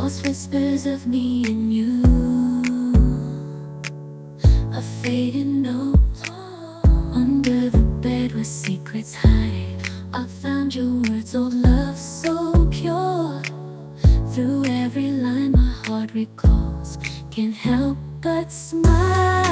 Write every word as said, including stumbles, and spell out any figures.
Lost whispers of me and you, a faded note under the bed where secrets hide. I found your words, oh love so pure. Through every line my heart recalls, can't help but smile.